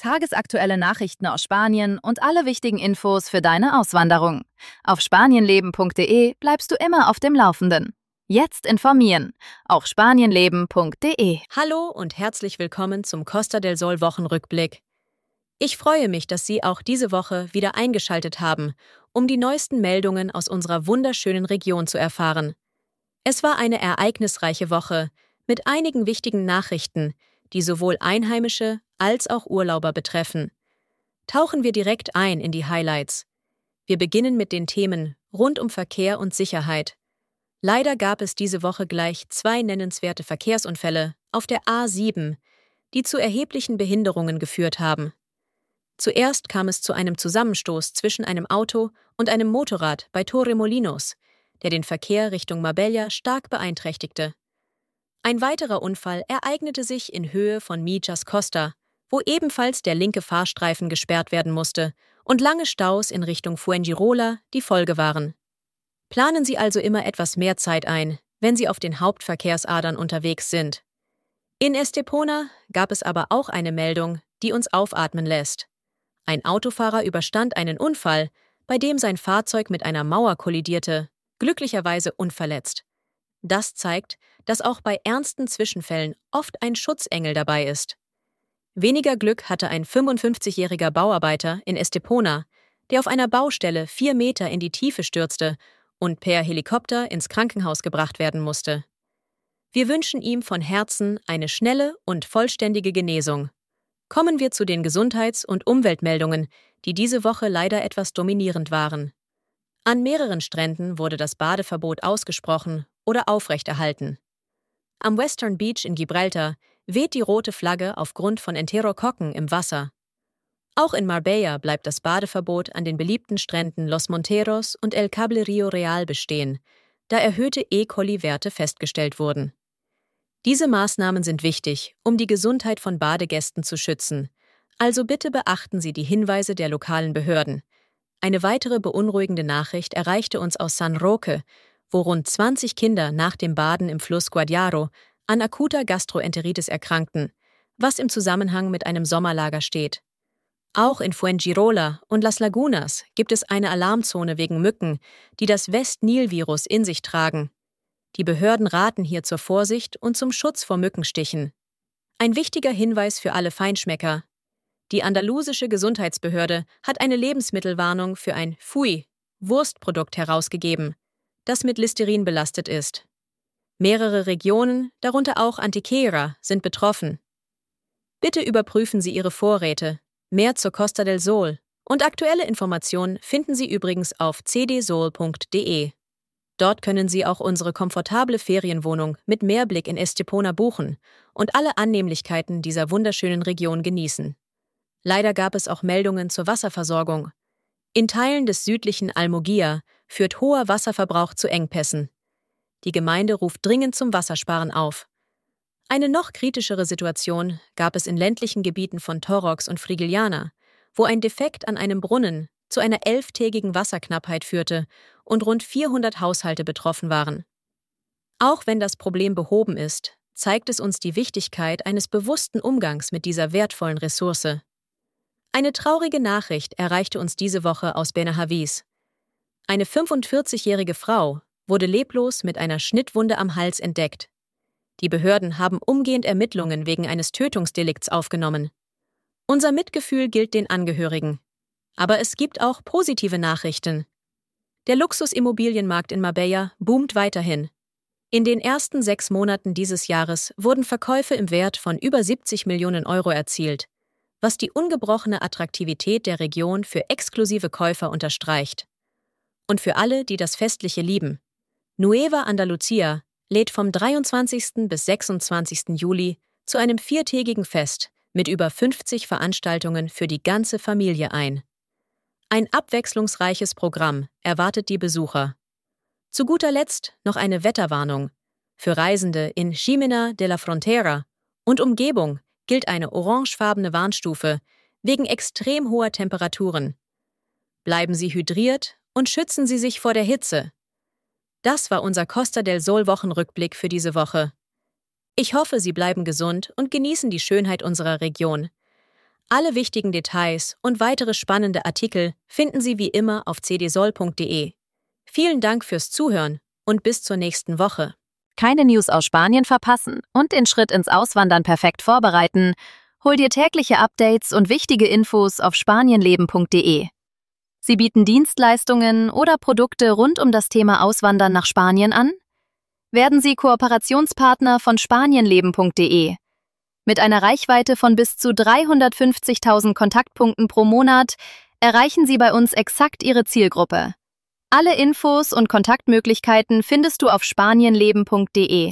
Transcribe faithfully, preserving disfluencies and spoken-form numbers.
tagesaktuelle Nachrichten aus Spanien und alle wichtigen Infos für deine Auswanderung. Auf spanienleben punkt de bleibst du immer auf dem Laufenden. Jetzt informieren auf spanienleben punkt de. Hallo und herzlich willkommen zum Costa del Sol Wochenrückblick. Ich freue mich, dass Sie auch diese Woche wieder eingeschaltet haben, um die neuesten Meldungen aus unserer wunderschönen Region zu erfahren. Es war eine ereignisreiche Woche mit einigen wichtigen Nachrichten, die sowohl Einheimische als auch Urlauber betreffen. Tauchen wir direkt ein in die Highlights. Wir beginnen mit den Themen rund um Verkehr und Sicherheit. Leider gab es diese Woche gleich zwei nennenswerte Verkehrsunfälle auf der A sieben, die zu erheblichen Behinderungen geführt haben. Zuerst kam es zu einem Zusammenstoß zwischen einem Auto und einem Motorrad bei Torremolinos, der den Verkehr Richtung Marbella stark beeinträchtigte. Ein weiterer Unfall ereignete sich in Höhe von Millas Costa, wo ebenfalls der linke Fahrstreifen gesperrt werden musste und lange Staus in Richtung Fuengirola die Folge waren. Planen Sie also immer etwas mehr Zeit ein, wenn Sie auf den Hauptverkehrsadern unterwegs sind. In Estepona gab es aber auch eine Meldung, die uns aufatmen lässt. Ein Autofahrer überstand einen Unfall, bei dem sein Fahrzeug mit einer Mauer kollidierte, glücklicherweise unverletzt. Das zeigt, dass auch bei ernsten Zwischenfällen oft ein Schutzengel dabei ist. Weniger Glück hatte ein fünfundfünfzigjähriger Bauarbeiter in Estepona, der auf einer Baustelle vier Meter in die Tiefe stürzte und per Helikopter ins Krankenhaus gebracht werden musste. Wir wünschen ihm von Herzen eine schnelle und vollständige Genesung. Kommen wir zu den Gesundheits- und Umweltmeldungen, die diese Woche leider etwas dominierend waren. An mehreren Stränden wurde das Badeverbot ausgesprochen oder aufrechterhalten. Am Western Beach in Gibraltar weht die rote Flagge aufgrund von Enterokokken im Wasser. Auch in Marbella bleibt das Badeverbot an den beliebten Stränden Los Monteros und El Cable Rio Real bestehen, da erhöhte E. coli-Werte festgestellt wurden. Diese Maßnahmen sind wichtig, um die Gesundheit von Badegästen zu schützen. Also bitte beachten Sie die Hinweise der lokalen Behörden. Eine weitere beunruhigende Nachricht erreichte uns aus San Roque, wo rund zwanzig Kinder nach dem Baden im Fluss Guadiaro an akuter Gastroenteritis erkrankten, was im Zusammenhang mit einem Sommerlager steht. Auch in Fuengirola und Las Lagunas gibt es eine Alarmzone wegen Mücken, die das West-Nil-Virus in sich tragen. Die Behörden raten hier zur Vorsicht und zum Schutz vor Mückenstichen. Ein wichtiger Hinweis für alle Feinschmecker: Die andalusische Gesundheitsbehörde hat eine Lebensmittelwarnung für ein Fui-Wurstprodukt herausgegeben, das mit Listerin belastet ist. Mehrere Regionen, darunter auch Antequera, sind betroffen. Bitte überprüfen Sie Ihre Vorräte. Mehr zur Costa del Sol und aktuelle Informationen finden Sie übrigens auf c d sol punkt de. Dort können Sie auch unsere komfortable Ferienwohnung mit Meerblick in Estepona buchen und alle Annehmlichkeiten dieser wunderschönen Region genießen. Leider gab es auch Meldungen zur Wasserversorgung. In Teilen des südlichen Almogia führt hoher Wasserverbrauch zu Engpässen. Die Gemeinde ruft dringend zum Wassersparen auf. Eine noch kritischere Situation gab es in ländlichen Gebieten von Torrox und Frigiliana, wo ein Defekt an einem Brunnen zu einer elftägigen Wasserknappheit führte und rund vierhundert Haushalte betroffen waren. Auch wenn das Problem behoben ist, zeigt es uns die Wichtigkeit eines bewussten Umgangs mit dieser wertvollen Ressource. Eine traurige Nachricht erreichte uns diese Woche aus Benahavís. Eine fünfundvierzigjährige Frau wurde leblos mit einer Schnittwunde am Hals entdeckt. Die Behörden haben umgehend Ermittlungen wegen eines Tötungsdelikts aufgenommen. Unser Mitgefühl gilt den Angehörigen. Aber es gibt auch positive Nachrichten. Der Luxusimmobilienmarkt in Marbella boomt weiterhin. In den ersten sechs Monaten dieses Jahres wurden Verkäufe im Wert von über siebzig Millionen Euro erzielt, was die ungebrochene Attraktivität der Region für exklusive Käufer unterstreicht. Und für alle, die das Festliche lieben: Nueva Andalucía lädt vom dreiundzwanzigsten bis sechsundzwanzigsten Juli zu einem viertägigen Fest mit über fünfzig Veranstaltungen für die ganze Familie ein. Ein abwechslungsreiches Programm erwartet die Besucher. Zu guter Letzt noch eine Wetterwarnung. Für Reisende in Jimena de la Frontera und Umgebung gilt eine orangefarbene Warnstufe wegen extrem hoher Temperaturen. Bleiben Sie hydriert und schützen Sie sich vor der Hitze. Das war unser Costa del Sol Wochenrückblick für diese Woche. Ich hoffe, Sie bleiben gesund und genießen die Schönheit unserer Region. Alle wichtigen Details und weitere spannende Artikel finden Sie wie immer auf c d sol punkt d e. Vielen Dank fürs Zuhören und bis zur nächsten Woche. Keine News aus Spanien verpassen und den Schritt ins Auswandern perfekt vorbereiten? Hol dir tägliche Updates und wichtige Infos auf spanienleben punkt d e. Sie bieten Dienstleistungen oder Produkte rund um das Thema Auswandern nach Spanien an? Werden Sie Kooperationspartner von spanienleben punkt d e. Mit einer Reichweite von bis zu dreihundertfünfzigtausend Kontaktpunkten pro Monat erreichen Sie bei uns exakt Ihre Zielgruppe. Alle Infos und Kontaktmöglichkeiten findest du auf spanienleben punkt d e.